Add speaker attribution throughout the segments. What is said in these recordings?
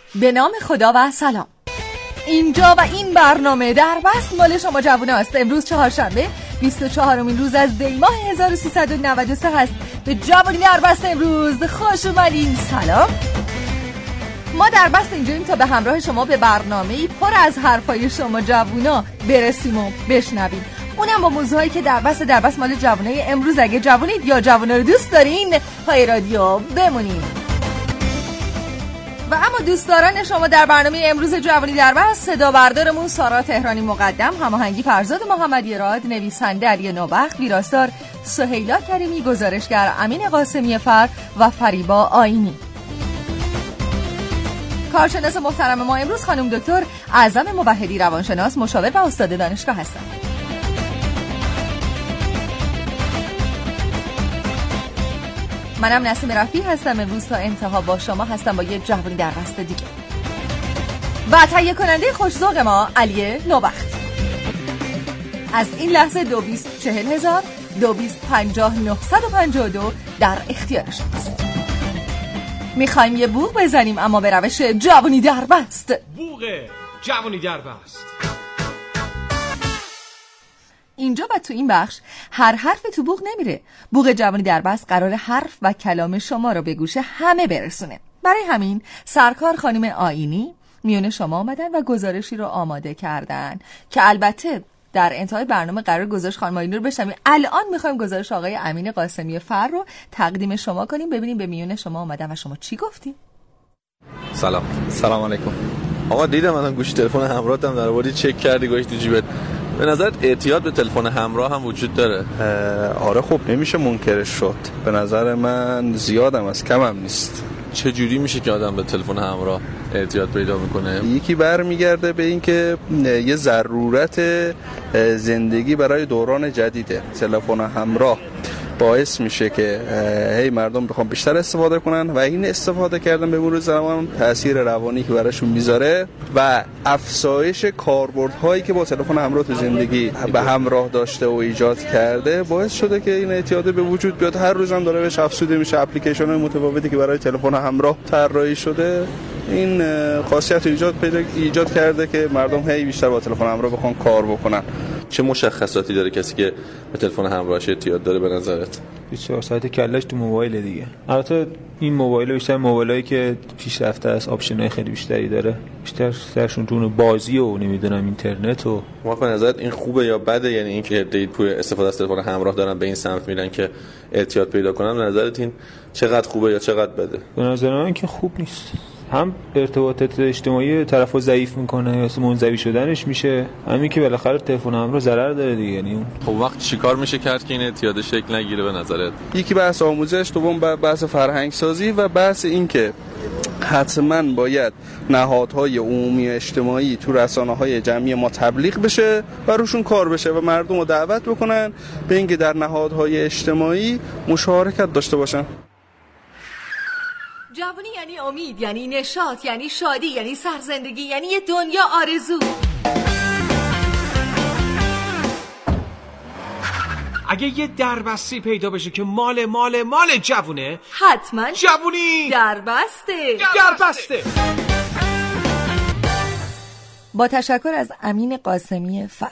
Speaker 1: به نام خدا و سلام. اینجا و این برنامه در بست مال شما جوونه است. امروز چهارشنبه 24مین روز از دی ماه 1393 هست. به جوانی در بست امروز خوش اومدین. سلام. ما در بست اینجاییم تا به همراه شما به برنامه‌ای پر از حرفای شما جوونا برسیم و بشنویم، اونم با موضوعایی که در بست مال جوونای امروز. اگه جوونید یا جوونا رو دوست دارین پای رادیو بمونین. و اما دوستداران شما در برنامه امروز جوانی در بست، صدا بردارمون سارا تهرانی مقدم، هماهنگی فرزاد محمدی راد، نویسنده علی نوبخت، ویراستار سهیلا کریمی، گزارشگر امین قاسمی فر و فریبا آینی. کارشناس محترم ما امروز خانم دکتر اعظم موحدی، روانشناس، مشاور و استاد دانشگاه هستند. منم نسیم رفیع هستم. امروز تا انتها با شما هستم با یه جوانی در بست دیگه. و تهیه کننده خوش‌ذوق ما علی نوبخت. از این لحظه 224000 2250 در اختیار شماست. میخوایم یه بوق بزنیم اما به روش جوانی در بست.
Speaker 2: بوق جوانی در بست.
Speaker 1: اینجا و تو این بخش هر حرف تو بوق نمیره. بوق جوانی در بست قرار حرف و کلام شما رو به گوش همه برسونه. برای همین سرکار خانم آینی میون شما آمدن و گزارشی رو آماده کردن که البته در انتهای برنامه قرار گزارش خانم آینی رو بشنویم. الان میخوایم گزارش آقای امین قاسمی فر رو تقدیم شما کنیم، ببینیم به میون شما آمدن و شما چی گفتیم.
Speaker 3: سلام علیکم. آقا دیدم الان گوشی تلفن همراهتم در آوردی چک کردی گوشی تو جیبت. به نظرت اعتیاد به تلفن همراه هم وجود داره؟
Speaker 4: آره خب نمیشه منکرش شد. به نظر من زیادم از کمم نیست.
Speaker 3: چه جوری میشه که آدم به تلفن همراه اعتیاد پیدا میکنه؟
Speaker 4: یکی برمیگرده به این که یه ضرورت زندگی برای دوران جدیده. تلفن همراه باعث میشه که هی مردم بخوام بیشتر استفاده کنن و این استفاده کردن به مرور زمان تأثیر روانی که براشون میذاره و افزایش کاربردهایی که با تلفن همراه تو زندگی به همراه داشته و ایجاد کرده باعث شده که این اعتیاد به وجود بیاد. هر روز هم داره بهش افزوده میشه. اپلیکیشن‌های متفاوتی که برای تلفن همراه طراحی شده این خاصیت ایجاد کرده که مردم هی بیشتر با تلفن همراه بخوان کار بکنن.
Speaker 3: چه مشخصاتی داره کسی که به تلفن همراهش اعتیاد داره به نظرت؟
Speaker 5: 24 ساعت کلش تو موبایل دیگه. البته این موبایل بیشتر موبایلایی که پیشرفته است، آپشن‌های خیلی بیشتری داره. بیشتر سرشون تو بازی و نمیدونم اینترنت و
Speaker 3: ما به نظرت این خوبه یا بده؟ یعنی این که دیت پوی استفاده از تلفن همراه دارن به این سمت میرن که اعتیاد پیدا کنن، به نظرت این چقدر خوبه یا چقدر بده؟
Speaker 5: به نظر من که خوب نیست. هم ارتباطات اجتماعی طرفو ضعیف میکنه یا منزوی شدنش میشه، همین که بالاخره تلفن همراه ضرر داره دیگه. یعنی
Speaker 3: خب وقت چیکار میشه کرد که این اعتیاد شکل نگیره به نظرت؟
Speaker 4: یکی بحث آموزش، دوم بحث فرهنگ سازی و بحث این که حتما باید نهادهای عمومی اجتماعی تو رسانه‌های جمعی ما تبلیغ بشه و روشون کار بشه و مردم رو دعوت بکنن به اینکه در نهادهای اجتماعی مشارکت داشته باشن.
Speaker 1: جوانی یعنی امید، یعنی نشاط، یعنی شادی، یعنی سرزندگی، یعنی یه دنیا آرزو.
Speaker 2: اگه یه دربستی پیدا بشه که مال جوونه،
Speaker 1: حتما
Speaker 2: جوونی
Speaker 1: دربسته. با تشکر از امین قاسمی فر.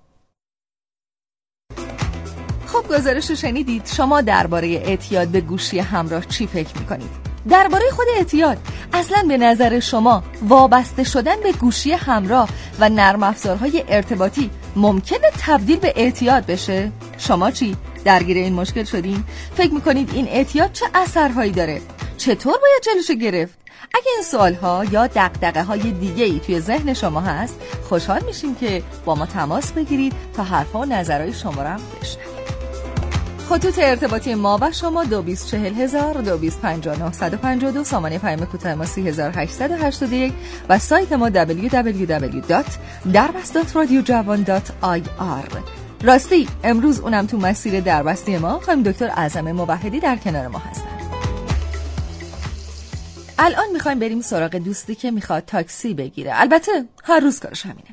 Speaker 1: خب گزارش رو شنیدید. شما درباره اعتیاد به گوشی همراه چی فکر میکنید؟ درباره خود اعتیاد اصلا به نظر شما وابسته شدن به گوشی همراه و نرم افزارهای ارتباطی ممکنه تبدیل به اعتیاد بشه؟ شما چی؟ درگیر این مشکل شدین؟ فکر میکنید این اعتیاد چه اثرهایی داره؟ چطور باید جلوشو گرفت؟ اگه این سوالها یا دغدغه‌های دیگه‌ای توی ذهن شما هست، خوشحال میشیم که با ما تماس بگیرید تا حرفا و نظرهای شما رو هم بشنویم. خطوط ارتباطی ما و شما 224000 225952 سامانه پیام کوتاه ما 3881 و سایت ما www.darbast.radiojavan.ir. راستی امروز اونم تو مسیر دربستی ما خانم دکتر اعظم موحدی در کنار ما هستن. الان میخوایم بریم سراغ دوستی که میخواد تاکسی بگیره. البته هر روز کارش همینه.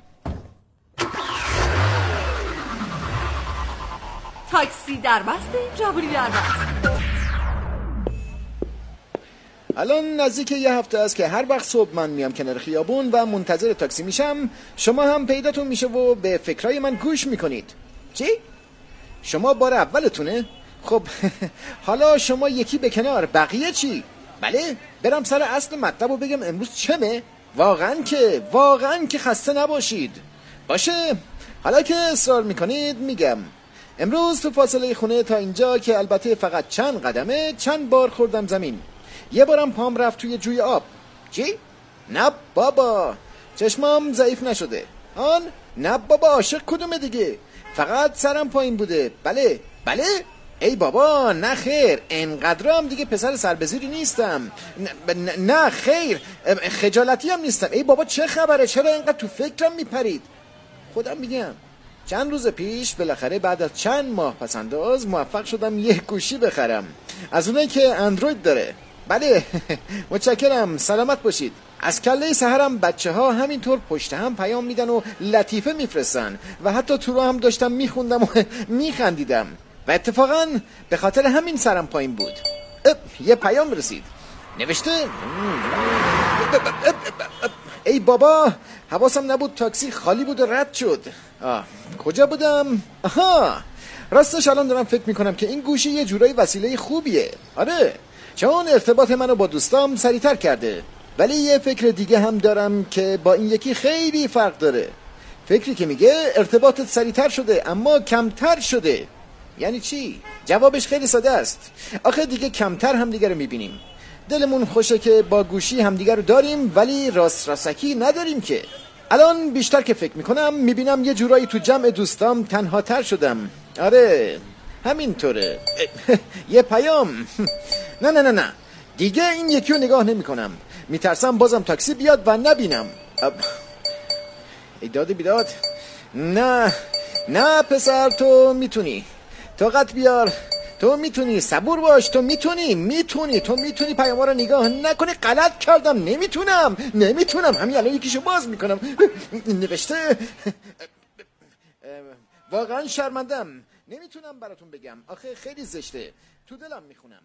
Speaker 1: تاکسی دربسته، جوانی دربست.
Speaker 6: الان نزدیک یه هفته است که هر وقت صبح من میام کنار خیابون و منتظر تاکسی میشم، شما هم پیداتون میشه و به فکرای من گوش میکنید. چی؟ شما بار اولتونه؟ خب حالا شما یکی به کنار، بقیه چی؟ بله برم سر اصل مطلب و بگم امروز چمه؟ واقعا که خسته نباشید. باشه حالا که اصرار میکنید میگم. امروز تو فاصله خونه تا اینجا که البته فقط چند قدمه، چند بار خوردم زمین. یه بارم پام رفت توی جوی آب. چی؟ نه بابا چشمام ضعیف نشده. آن نه بابا عاشق کدومه دیگه، فقط سرم پایین بوده. بله ای بابا نه خیر، انقدرام دیگه پسر سربزیری نیستم. نه خیر، خجالتی هم نیستم. ای بابا چه خبره، چرا اینقدر تو فکرم میپرید؟ خودم میگم چند روز پیش بالاخره بعد از چند ماه پسنداز موفق شدم یه گوشی بخرم، از اونایی که اندروید داره. بله متشکرم، سلامت باشید. از کله سحرم بچه ها همینطور پشت هم پیام میدن و لطیفه میفرستن و حتی تو رو هم داشتم میخوندم و میخندیدم و اتفاقا به خاطر همین سرم پایین بود. یه پیام رسید نوشته ای بابا حواسم نبود، تاکسی خالی بود و رد شد. کجا بودم؟ راستش الان دارم فکر میکنم که این گوشی یه جورایی وسیله خوبیه. آره چون ارتباط منو با دوستام سریعتر کرده. ولی یه فکر دیگه هم دارم که با این یکی خیلی فرق داره. فکری که میگه ارتباطت سریعتر شده اما کمتر شده. یعنی چی؟ جوابش خیلی ساده است. آخه دیگه کمتر همدیگه رو میبینیم. دلمون خوشه که با گوشی همدیگه رو داریم ولی راستکی نداریم که. الان بیشتر که فکر میکنم میبینم یه جورایی تو جمع دوستام تنها تر شدم. آره همینطوره. یه پیام. نه دیگه این یکی رو نگاه نمی کنم. میترسم بازم تاکسی بیاد و نبینم. ایداد بیداد. نه پسر تو میتونی، طاقت بیار، تو میتونی، صبور باش، تو میتونی پیاما رو نگاه نکنی. غلط کردم، نمیتونم همین الان یکیشو باز میکنم. نوشته واقعا شرمندم، نمیتونم براتون بگم، آخه خیلی زشته، تو دلم میخونم.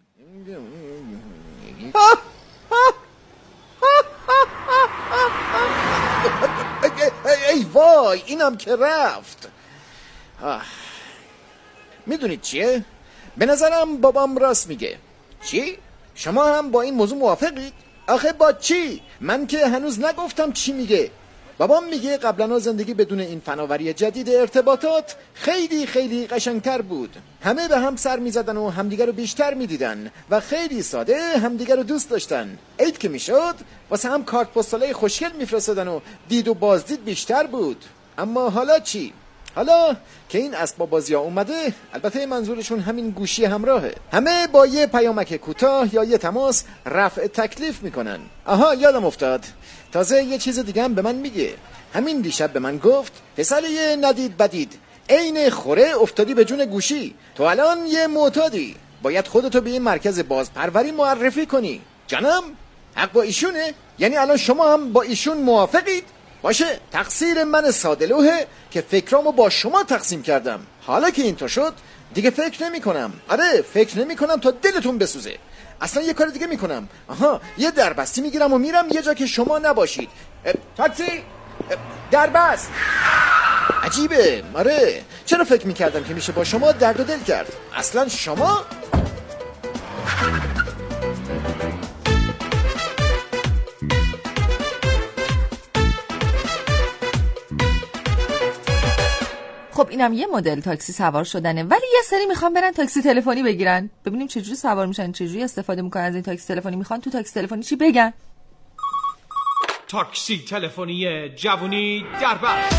Speaker 6: ای وای اینم که رفت. میدونید چیه؟ به نظرم بابام راست میگه. چی؟ شما هم با این موضوع موافقید؟ آخه با چی؟ من که هنوز نگفتم چی میگه. بابام میگه قبلا زندگی بدون این فناوری جدید ارتباطات خیلی خیلی قشنگتر بود. همه به هم سر میزدن و همدیگر رو بیشتر میدیدن و خیلی ساده همدیگر رو دوست داشتن. عید که میشد واسه هم کارت پستالای خوشگل میفرستادن و دید و بازدید بیشتر بود. اما حالا چی؟ حالا که این اسباب بازی ها اومده، البته منظورشون همین گوشی همراهه، همه با یه پیامک کوتاه یا یه تماس رفع تکلیف میکنن. یادم افتاد، تازه یه چیز دیگه هم به من میگه. همین دیشب به من گفت پسر یه ندید بدید، عین خوره افتادی به جون گوشی، تو الان یه معتادی، باید خودتو به این مرکز بازپروری معرفی کنی. جانم حق با ایشونه؟ یعنی الان شما هم با ایشون موافقید؟ باشه، تقصیر من ساده‌لوحه که فکرامو با شما تقسیم کردم. حالا که اینطور شد دیگه فکر نمی کنم. آره فکر نمی کنم تا دلتون بسوزه. اصلا یه کار دیگه میکنم. یه دربستی میگیرم و میرم یه جا که شما نباشید. تاکسی دربست. عجیبه. آره چرا فکر میکردم که میشه با شما درد و دل کرد. اصلا شما
Speaker 1: خب اینم یه مدل تاکسی سوار شدنه، ولی یه سری میخوان برن تاکسی تلفنی بگیرن. ببینیم چجوری سوار میشن، چجوری استفاده میکنن از این تاکسی تلفنی. میخوان تو تاکسی تلفنی چی بگن؟
Speaker 2: تاکسی تلفنی جوونی دربست.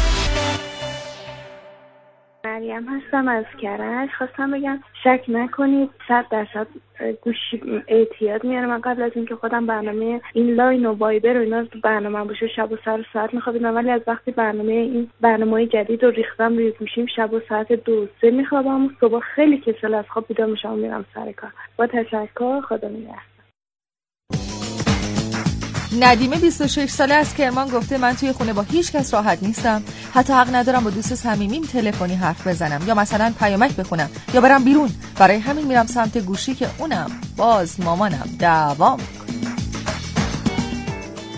Speaker 7: مریم هستم از کرج. خواستم بگم شک نکنید 100% گوشی اعتیاد میاره. من قبل از اینکه خودم برنامه این لاین و وایبر و اینا تو برنامه باشه شب و سر ساعت میخوابیدم، ولی از وقتی این برنامه‌های جدید رو ریختم روی گوشیم شب و ساعت 2-3 میخوابم و صبح خیلی کسل از خواب بیدار میشم و میرم سر کار. با تشکر، خدا نگهدار.
Speaker 1: ندیمه 26 ساله از کرمان گفته من توی خونه با هیچ کس راحت نیستم، حتی حق ندارم با دوست صمیمیم تلفنی حرف بزنم یا مثلا پیامک بخونم یا برم بیرون. برای همین میرم سمت گوشی که اونم باز مامانم دعوا میکنه.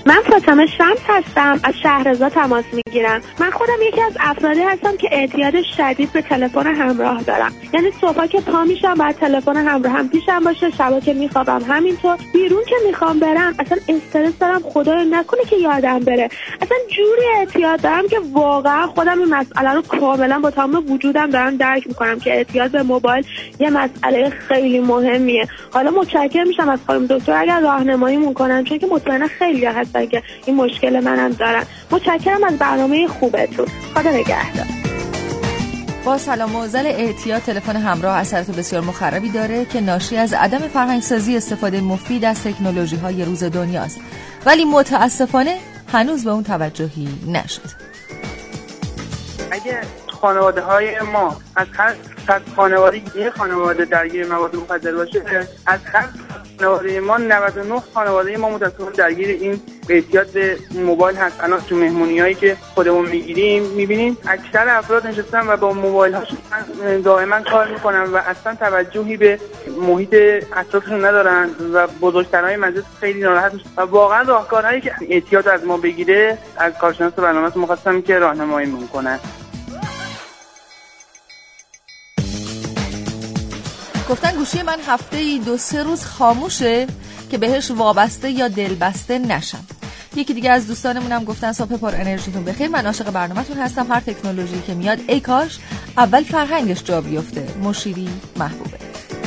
Speaker 7: من فاطمه شمس هستم، از شهرزاد تماس میگیرم. من خودم یکی از افرادی هستم که اعتیاد شدید به تلفن همراه دارم. یعنی صبح که پا میشم بعد تلفن همراه هم پیشم باشه، شبا که میخوابم همینطور، بیرون که میخوام برم اصلا استرس دارم خدای نکنه که یادم بره. اصلا جوری اعتیاد دارم که واقعا خودم این مسئله رو کاملا با تمام وجودم دارم درک میکنم که اعتیاد به موبایل یه مسئله خیلی مهمیه. حالا متشکرم میشم از خانم دکتر اگر راهنماییمون کنن، چون که مطمئنا خیلی هستن که این مشکل منم دارن. متشکرم از برنامه خوبتون. خدا نگهدار.
Speaker 1: با سلام معضل اعتیاد تلفن همراه اثرات بسیار مخربی داره که ناشی از عدم فرهنگ‌سازی استفاده مفید از تکنولوژی‌های روز دنیاست، ولی متاسفانه هنوز به اون توجهی نشد.
Speaker 8: اگه خانواده‌های ما از هر خانواده یه خانواده درگیر مواد مخدر باشه، از هر خانواده ما 99 خانواده ما متأسفانه درگیر این اعتیاد به موبایل هست. الان تو مهمونیایی که خودمون میگیریم میبینیم اکثر افراد نشستن و با موبایل هاشون دائما کار میکنن و اصلا توجهی به محیط اطرافشون ندارن و بزرگترهای مجلس خیلی ناراحت میشن و واقعا راهکارهایی که اعتیاد از ما بگیره از کارشناس برنامه‌تون مخواستم که راهنمایی میکنن.
Speaker 1: گفتن گوشی من هفته‌ای 2-3 روز خاموشه که بهش وابسته یا دلبسته نشم. یکی دیگه از دوستانمونم گفتن صبح پر انرژیتون بخیر، من عاشق برنامه‌تون هستم، هر تکنولوژی که میاد ای کاش اول فرهنگش جا بیفته. مشیری محبوبه.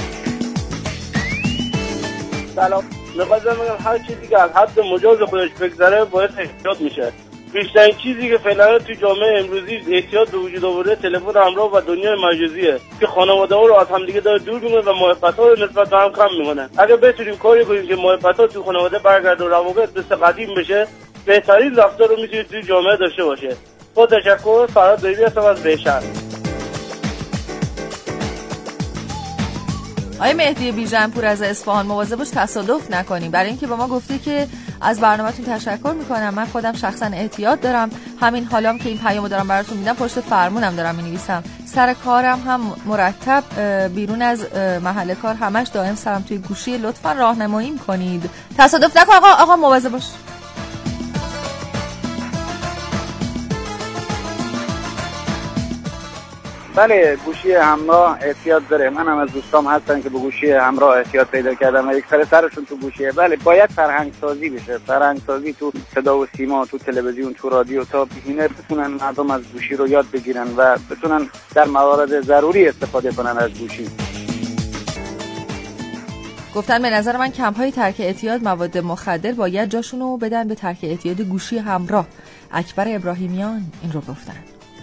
Speaker 9: سلام، می‌خواستم بگم هر چیزی که از حد مجاز خودش بگذره باعث اعتیاد میشه. بیشترین چیزی که فعلا تو جامعه امروزی اعتیاد به وجود آورده تلفن همراه و دنیای مجازیه که خانواده‌ها رو از همدیگه داره دور می‌کنه و محبت‌ها رو نسبت به هم کم می‌کنه. اگه بتونیم کاری کنیم که محبت‌ها تو خانواده برگرده و روابط مثل قدیم بشه، بهترین رفتار رو می‌تونیم تو جامعه داشته باشه. با تشکر، فراد دایبی هستم از بهشهر.
Speaker 1: آقای مهدی بیژنپور از اصفهان، مواظبش تصادف نکنیم. برای اینکه با ما گفته که از برنامه‌تون تشکر میکنم، من خودم شخصا اعتیاد دارم، همین حالام که این پیامو دارم براتون میدم پشت فرمونم دارم مینویسم، سر کارم هم مرتب، بیرون از محل کار همش دائم سرم توی گوشی. لطفا راهنمایی کنید، تصادف نکن. آقا مواظب باش.
Speaker 10: بله، گوشی همراه اعتیاد داره. من هم از دوستام هستن که به گوشی همراه اعتیاد پیدا کردن و یک سرشون تو گوشیه. بله، باید فرهنگ سازی بشه، فرهنگ سازی تو صدا و سیما، تو تلویزیون، تو رادیو، تا اینه بتونن مردم از گوشی رو یاد بگیرن و بتونن در موارد ضروری استفاده کنن از گوشی.
Speaker 1: گفتن به نظر من کمپ‌های ترک اعتیاد مواد مخدر باید جاشونو بدن به ترک اعتیاد گوشی همراه. اکبر ابراهیمیان این رو گفتن.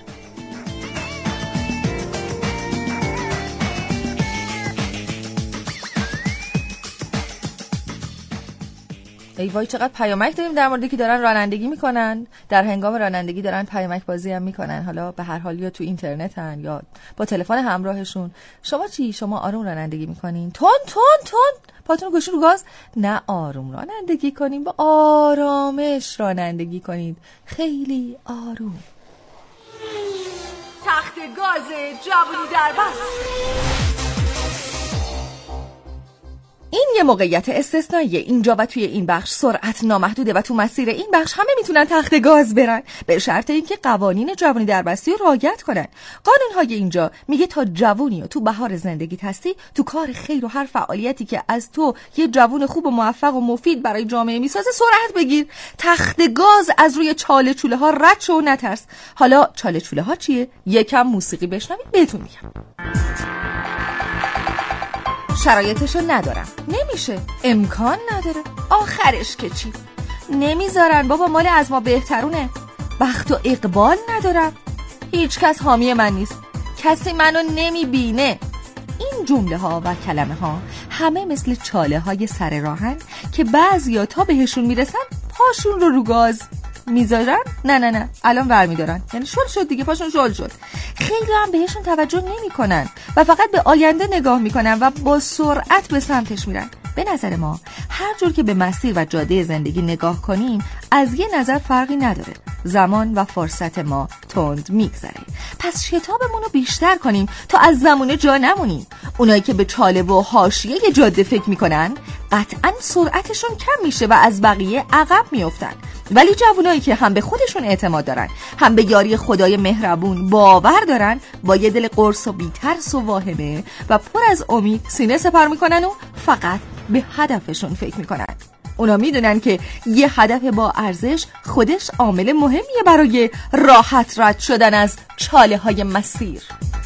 Speaker 1: ای وای چقدر پیامک داریم در موردی که دارن رانندگی میکنن، در هنگام رانندگی دارن پیامک بازی هم میکنن. حالا به هر حال یا تو اینترنتن یا با تلفن همراهشون. شما چی؟ شما آروم رانندگی میکنین؟ تون پاتون گوشی رو گاز؟ نه، آروم رانندگی کنین، با آرامش رانندگی کنید، خیلی آروم. تخت گاز جوونی در بس. این یه موقعیت استثنائیه. اینجا و توی این بخش سرعت نامحدوده و تو مسیر این بخش همه میتونن تخت گاز برن، به شرط اینکه قوانین جوانی دربستی رو رعایت کنن. قانون‌های اینجا میگه تا جوونی و تو بهار زندگیت هستی، تو کار خیر و هر فعالیتی که از تو یه جوون خوب و موفق و مفید برای جامعه میسازه سرعت بگیر. تخت گاز از روی چاله چوله ها رد شو و نترس. حالا چاله چوله ها چیه؟ یکم موسیقی بشنوید بهتون میگم. شرایطشو ندارم، نمیشه، امکان نداره، آخرش که چی؟ نمیذارن بابا، مال از ما بهترونه. بخت و اقبال ندارم، هیچ کس حامی من نیست، کسی منو نمیبینه. این جمله ها و کلمه ها همه مثل چاله های سر راهن که بعضیا تا بهشون میرسن پاشون رو گاز میذارن. نه الان برمیدارن، یعنی شل شد دیگه، پاشون شل شد. خیلی هم بهشون توجه نمیکنن و فقط به آینده نگاه میکنن و با سرعت به سمتش میرن. به نظر ما هر جور که به مسیر و جاده زندگی نگاه کنیم از یه نظر فرقی نداره، زمان و فرصت ما تند میگذره. پس شتابمون رو بیشتر کنیم تا از زمونه جا نمونیم. اونایی که به چاله و حاشیه جاده فکر میکنن قطعاً سرعتشون کم میشه و از بقیه عقب میافتن. ولی جوانایی که هم به خودشون اعتماد دارن، هم به یاری خدای مهربون باور دارن، با یه دل قرص و بی‌ترس و واهمه و پر از امید سینه سپر میکنن و فقط به هدفشون فکر میکنن. اونا میدونن که یه هدف با ارزش خودش عامل مهمیه برای راحت رد شدن از چاله های مسیر.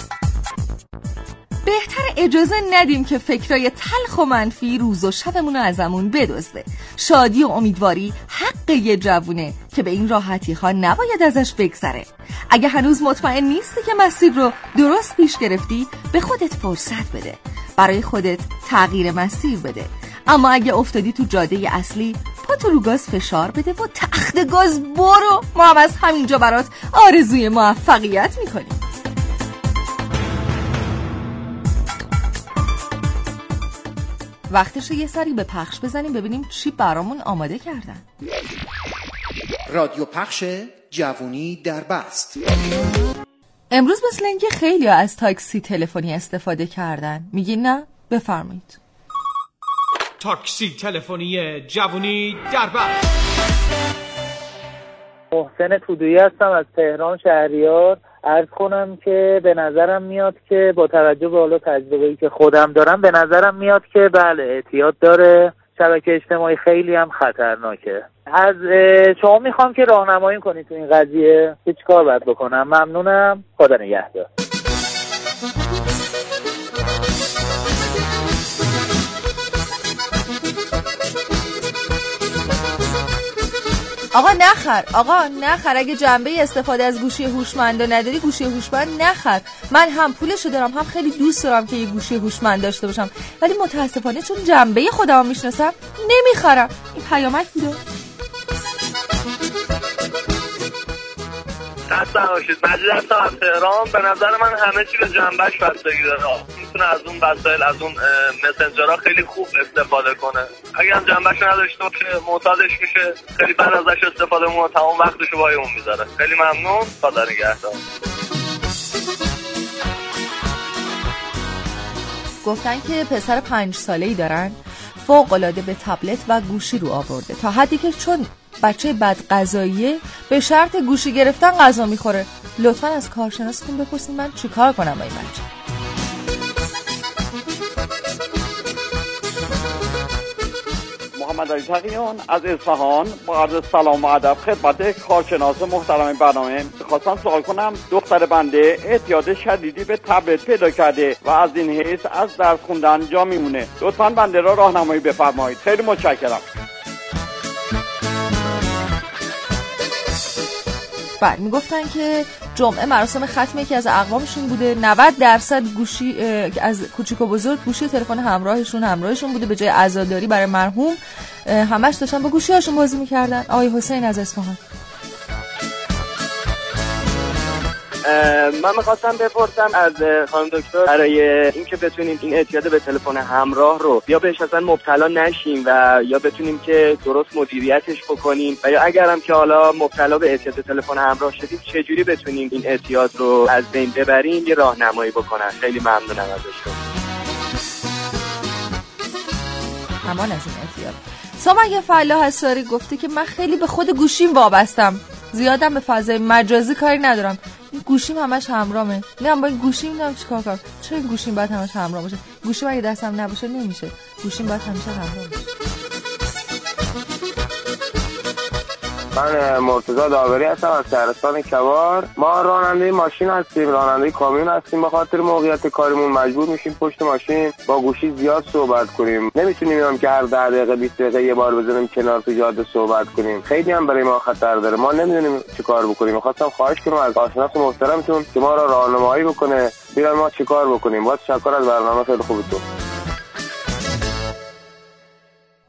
Speaker 1: بهتر اجازه ندیم که فکرای تلخ و منفی روز و شبمون رو ازمون بدزده. شادی و امیدواری حق یه جوونه که به این راحتی ها نباید ازش بگذره. اگه هنوز مطمئن نیستی که مسیر رو درست پیش گرفتی، به خودت فرصت بده، برای خودت تغییر مسیر بده. اما اگه افتادی تو جاده اصلی، پاتو رو گاز فشار بده و تخت گاز برو. ما هم از همینجا برات آرزوی موفقیت میکنیم. وقتشه یه سری به پخش بزنیم ببینیم چی برامون آماده کردن.
Speaker 11: رادیو پخش جوونی در بست.
Speaker 1: امروز مثل اینکه خیلی از تاکسی تلفنی استفاده کردن. میگین نه؟ بفرمایید.
Speaker 2: تاکسی تلفنی جوونی در بست.
Speaker 12: محسن تودویی هستم از تهران شهریار. عرض کنم که به نظرم میاد که با توجه به حالا تجربه‌ای که خودم دارم، به نظرم میاد که بله اعتیاد داره. شبکه اجتماعی خیلی هم خطرناکه. از شما میخوام که راهنمایی کنید تو این قضیه که چیکار باید بکنم. ممنونم. خدا نگهدار.
Speaker 1: آقا نخر اگه جنبه استفاده از گوشی هوشمند نداری، گوشی هوشمند نخر. من هم پولشو دارم، هم خیلی دوست دارم که یه گوشی هوشمند داشته باشم، ولی متاسفانه چون جنبه خودمو میشناسم نمیخرم. این پیامک بوده.
Speaker 9: خسته نباشید. مجید هستم از تهران. به نظر من همه چی به جنبش بستگی داره. میتونه از اون وسایل، از اون مسنجرها خیلی خوب استفاده کنه. اگه هم جنبش نداشته باشه معتادش میشه، خیلی بعد ازش استفاده میکنه، تمام وقتشو با اون میذاره. خیلی ممنون. خدا نگهدار.
Speaker 1: گفتن که پسر 5 ساله‌ای دارن، فوق‌العاده به تبلت و گوشی رو آورده، تا حدی که چون بچه بد غذاییه به شرط گوشی گرفتن غذا میخوره. لطفاً از کارشناستون بپرسید من چی کار کنم با این بچه.
Speaker 13: محمد علی تقیان از اصفهان با عرض سلام و ادب خدمت کارشناس محترم برنامه. خواستم سوال کنم دختر بنده اعتیاد شدیدی به تبلت پیدا کرده و از این حیث از درس خوندن جا میمونه. لطفاً بنده را راهنمایی بفرمایید. خیلی متشکرم.
Speaker 1: بله، میگفتن که جمعه مراسم ختم یکی از اقوامشون بوده. 90% گوشی از کوچیک و بزرگ گوشی تلفن همراهشون بوده. به جای عزاداری برای مرحوم همش داشتن با گوشی هاشون بازی میکردن. آقای حسین از اصفهان.
Speaker 14: من میخواستم بپرسم از خانم دکتر برای اینکه بتونیم این اعتیاد به تلفن همراه رو یا بهش اصلا مبتلا نشیم و یا بتونیم که درست مدیریتش بکنیم و یا اگرم که حالا مبتلا به اعتیاد به تلفن همراه شدیم چجوری بتونیم این اعتیاد رو از بین ببریم، یه راهنمایی بکنن. خیلی ممنونم ازشون.
Speaker 1: امان از این اعتیاد. سامگه فلاح حساری گفته که من خیلی به خود گوشیم وابستم، زیادم به فضای مجازی کاری ندارم. این گوشیم همش همراهمه. با این گوشیم نمیدونم چیکار کنم. چرا این گوشیم باید همش همراه باشه؟ گوشیم اگه دستم نباشه نمیشه. گوشیم باید همیشه همراه باشه.
Speaker 15: من مرتضی داوری هستم از شهرستان کوار. ما راننده ماشین هستیم، راننده کامیون هستیم. به خاطر موقعیت کاریمون مجبور میشیم پشت ماشین با گوشی زیاد صحبت کنیم. نمیتونیم هم که هر 10 دقیقه 20 دقیقه یه بار بزنیم کنار تو جاده صحبت کنیم. خیلی هم برای ما خطر داره. ما نمیدونیم چیکار بکنیم. می‌خواستم خواهش کنم از کارشناس محترمتون که ما را راهنمایی بکنه ببینیم ما چیکار بکنیم. با تشکر از برنامه خیلی خوبتون.